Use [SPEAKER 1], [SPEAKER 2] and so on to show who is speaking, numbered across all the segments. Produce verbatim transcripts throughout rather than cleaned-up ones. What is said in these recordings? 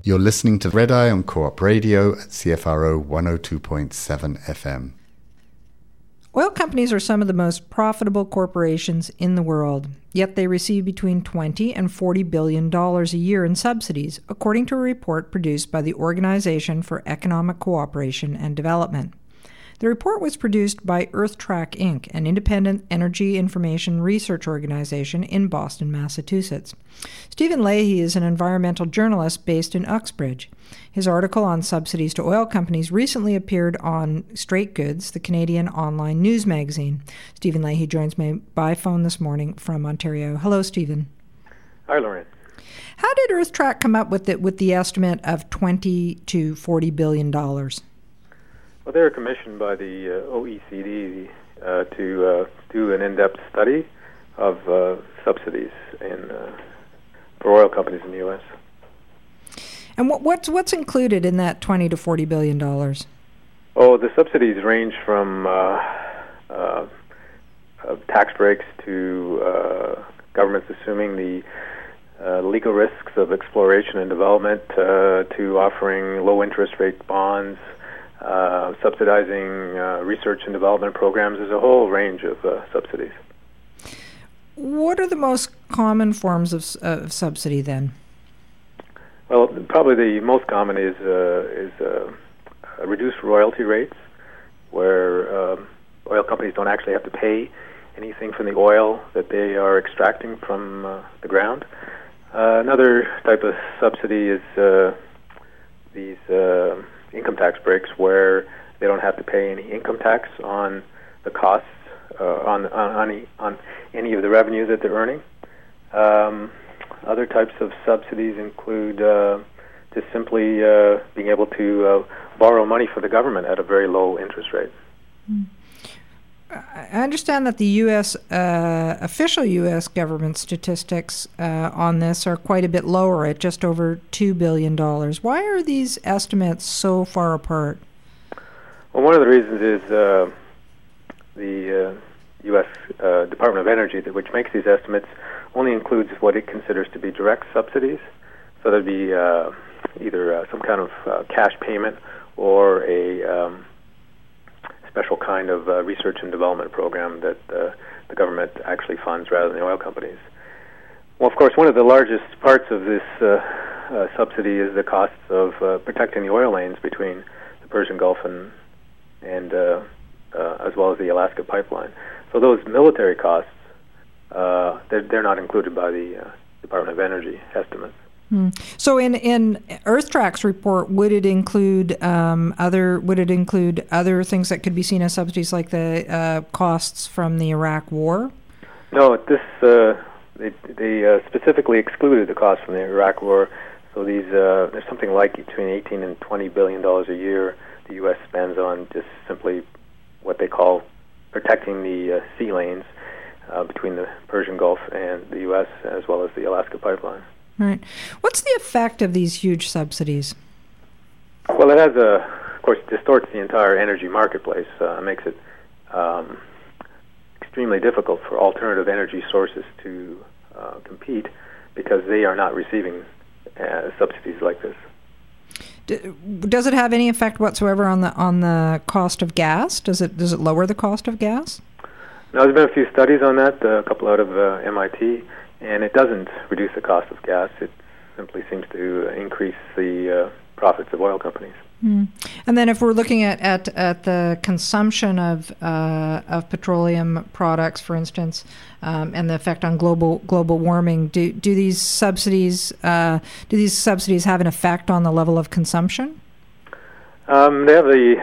[SPEAKER 1] You're listening to Red Eye on Co-op Radio at C F R O one oh two point seven F M.
[SPEAKER 2] Oil companies are some of the most profitable corporations in the world, yet they receive between twenty and forty billion dollars a year in subsidies, according to a report produced by the Organization for Economic Cooperation and Development. The report was produced by EarthTrack Incorporated, an independent energy information research organization in Boston, Massachusetts. Stephen Leahy is an environmental journalist based in Uxbridge. His article on subsidies to oil companies recently appeared on Straight Goods, the Canadian online news magazine. Stephen Leahy joins me by phone this morning from Ontario. Hello, Stephen.
[SPEAKER 3] Hi, Lauren.
[SPEAKER 2] How did EarthTrack come up with it with the estimate of twenty to forty billion dollars?
[SPEAKER 3] Well, they were commissioned by the uh, O E C D uh, to uh, do an in-depth study of uh, subsidies in, uh, for oil companies in the U S.
[SPEAKER 2] And what, what's what's included in that twenty to forty billion dollars?
[SPEAKER 3] Oh, the subsidies range from uh, uh, uh, tax breaks to uh, governments assuming the uh, legal risks of exploration and development uh, to offering low-interest rate bonds. Uh, subsidizing uh, research and development programs. There's a whole range of uh, subsidies.
[SPEAKER 2] What are the most common forms of, uh, of subsidy then?
[SPEAKER 3] Well, probably the most common is uh, is uh, reduced royalty rates, where um, oil companies don't actually have to pay anything from the oil that they are extracting from uh, the ground. Uh, another type of subsidy is uh, these uh, income tax breaks, where they don't have to pay any income tax on the costs uh, on on on any, on any of the revenue that they're earning. Um, other types of subsidies include uh, just simply uh, being able to uh, borrow money for the government at a very low interest rate.
[SPEAKER 2] Mm. I understand that the U S uh, official U S government statistics uh, on this are quite a bit lower at just over two billion dollars. Why are these estimates so far apart?
[SPEAKER 3] Well, one of the reasons is uh, the uh, U S uh, Department of Energy, that which makes these estimates, only includes what it considers to be direct subsidies. So there'd be uh, either uh, some kind of uh, cash payment or a um, special kind of uh, research and development program that uh, the government actually funds rather than the oil companies. Well, of course, one of the largest parts of this uh, uh, subsidy is the costs of uh, protecting the oil lanes between the Persian Gulf and, and uh, uh, as well as the Alaska pipeline. So those military costs, uh, they're, they're not included by the uh, Department of Energy estimates.
[SPEAKER 2] Hmm. So, in in EarthTrack's report, would it include um, other? Would it include other things that could be seen as subsidies, like the uh, costs from the Iraq War?
[SPEAKER 3] No, this uh, they, they uh, specifically excluded the costs from the Iraq War. So these uh, there's something like between eighteen and twenty billion dollars a year the U S spends on just simply what they call protecting the uh, sea lanes uh, between the Persian Gulf and the U S, as well as the Alaska pipeline.
[SPEAKER 2] Right. What's the effect of these huge subsidies?
[SPEAKER 3] Well, it has a, of course, distorts the entire energy marketplace. Uh, makes it um, extremely difficult for alternative energy sources to uh, compete because they are not receiving uh, subsidies like this.
[SPEAKER 2] D- does it have any effect whatsoever on the on the cost of gas? Does it does it lower the cost of gas?
[SPEAKER 3] Now, there's been a few studies on that, uh, a couple out of uh, M I T. And it doesn't reduce the cost of gas. It simply seems to increase the uh, profits of oil companies.
[SPEAKER 2] Mm. And then if we're looking at, at, at the consumption of uh, of petroleum products, for instance, um, and the effect on global global warming, do do these subsidies uh, do these subsidies have an effect on the level of consumption?
[SPEAKER 3] Um, they have the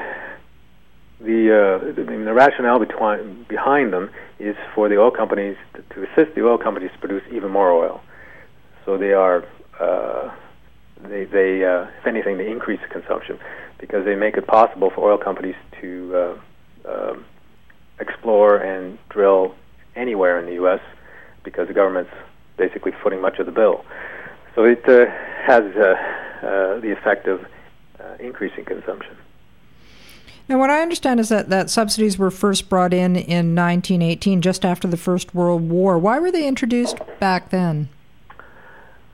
[SPEAKER 3] the uh, I mean, the rationale between, behind them is for the oil companies to, to assist the oil companies to produce even more oil. So they are, uh, they, they uh, if anything, they increase the consumption because they make it possible for oil companies to uh, uh, explore and drill anywhere in the U S because the government's basically footing much of the bill. So it uh, has uh, uh, the effect of uh, increasing consumption.
[SPEAKER 2] Now, what I understand is that, that subsidies were first brought in in nineteen eighteen, just after the First World War. Why were they introduced back then?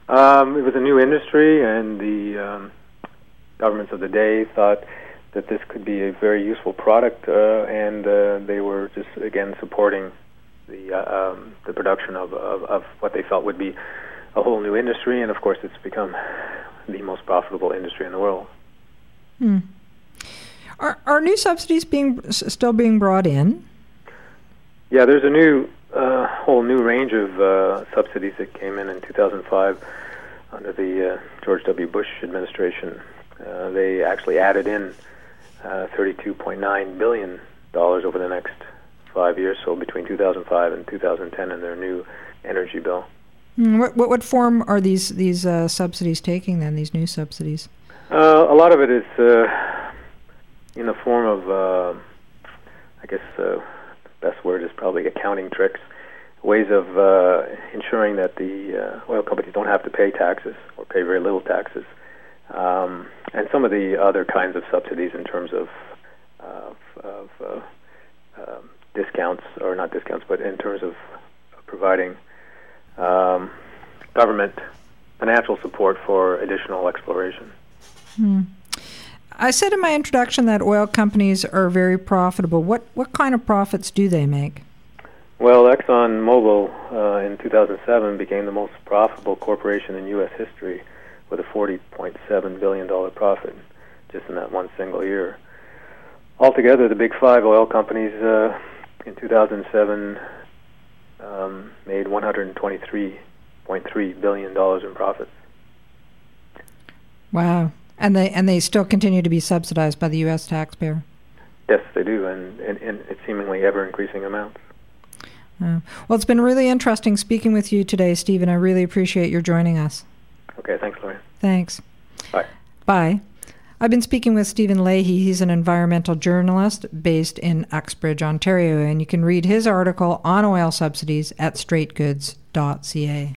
[SPEAKER 3] Um, it was a new industry, and the um, governments of the day thought that this could be a very useful product, uh, and uh, they were just, again, supporting the uh, um, the production of, of, of what they felt would be a whole new industry, and of course it's become the most profitable industry in the world.
[SPEAKER 2] Hmm. Are, are new subsidies being still being brought in?
[SPEAKER 3] Yeah, there's a new uh, whole new range of uh, subsidies that came in in two thousand five under the uh, George W. Bush administration. Uh, they actually added in uh, thirty-two point nine billion dollars over the next five years, so between two thousand five and two thousand ten in their new energy bill.
[SPEAKER 2] Mm, what, what what form are these these uh, subsidies taking then? These new subsidies?
[SPEAKER 3] Uh, a lot of it is uh, in the form of, uh, I guess, uh, the best word is probably accounting tricks, ways of uh, ensuring that the uh, oil companies don't have to pay taxes or pay very little taxes, um, and some of the other kinds of subsidies in terms of of, of uh, um, discounts, or not discounts, but in terms of providing um, government financial support for additional exploration.
[SPEAKER 2] Hmm. I said in my introduction that oil companies are very profitable. What what kind of profits do they make?
[SPEAKER 3] Well, ExxonMobil uh, in two thousand seven became the most profitable corporation in U S history with a forty point seven billion dollars profit just in that one single year. Altogether, the big five oil companies uh, in two thousand seven um, made one hundred twenty-three point three billion dollars in profits.
[SPEAKER 2] Wow. And they and they still continue to be subsidized by the U S taxpayer?
[SPEAKER 3] Yes, they do, and in, in, in seemingly ever-increasing amounts.
[SPEAKER 2] Uh, well, it's been really interesting speaking with you today, Stephen. I really appreciate your joining us.
[SPEAKER 3] Okay, thanks, Lorraine.
[SPEAKER 2] Thanks.
[SPEAKER 3] Bye.
[SPEAKER 2] Bye. I've been speaking with Stephen Leahy. He's an environmental journalist based in Uxbridge, Ontario, and you can read his article on oil subsidies at straight goods dot c a.